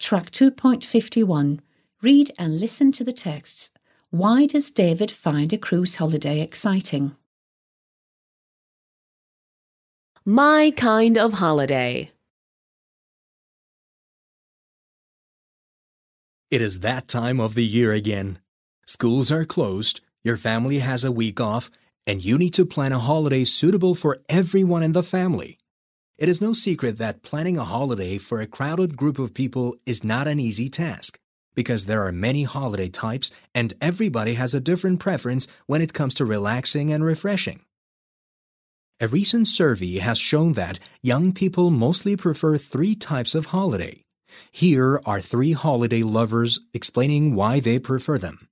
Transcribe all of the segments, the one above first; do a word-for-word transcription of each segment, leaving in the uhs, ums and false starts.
Track two point fifty-one. Read and listen to the texts. Why does David find a cruise holiday exciting? My kind of holiday. It is that time of the year again. Schools are closed, your family has a week off, and you need to plan a holiday suitable for everyone in the family. It is no secret that planning a holiday for a crowded group of people is not an easy task, because there are many holiday types and everybody has a different preference when it comes to relaxing and refreshing. A recent survey has shown that young people mostly prefer three types of holiday. Here are three holiday lovers explaining why they prefer them.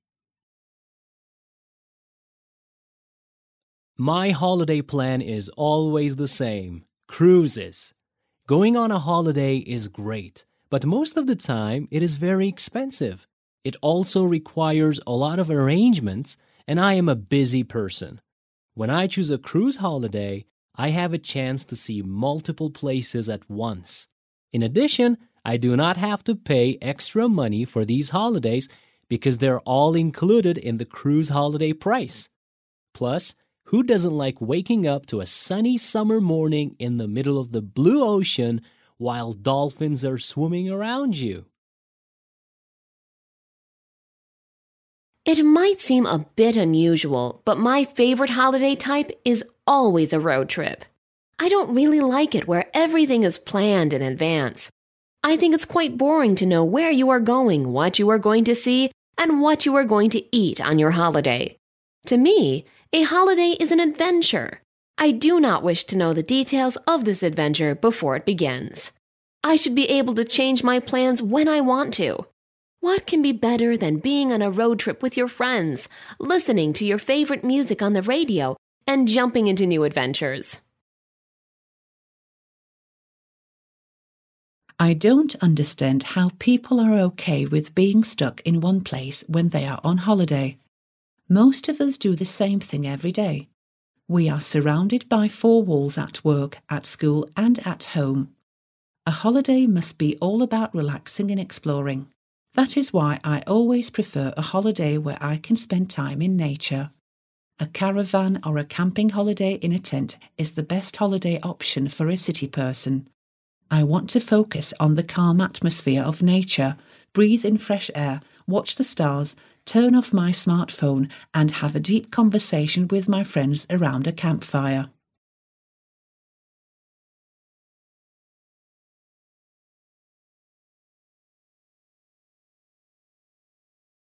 My holiday plan is always the same: cruises. Going on a holiday is great, but most of the time it is very expensive. It also requires a lot of arrangements, and I am a busy person. When I choose a cruise holiday, I have a chance to see multiple places at once. In addition, I do not have to pay extra money for these holidays because they're all included in the cruise holiday price. Plus, who doesn't like waking up to a sunny summer morning in the middle of the blue ocean while dolphins are swimming around you? It might seem a bit unusual, but my favorite holiday type is always a road trip. I don't really like it where everything is planned in advance. I think it's quite boring to know where you are going, what you are going to see, and what you are going to eat on your holiday. To me, a holiday is an adventure. I do not wish to know the details of this adventure before it begins. I should be able to change my plans when I want to. What can be better than being on a road trip with your friends, listening to your favorite music on the radio, and jumping into new adventures? I don't understand how people are okay with being stuck in one place when they are on holiday. Most of us do the same thing every day. We are surrounded by four walls at work, at school, and at home. A holiday must be all about relaxing and exploring. That is why I always prefer a holiday where I can spend time in nature. A caravan or a camping holiday in a tent is the best holiday option for a city person. I want to focus on the calm atmosphere of nature, breathe in fresh air, watch the stars, turn off my smartphone, and have a deep conversation with my friends around a campfire.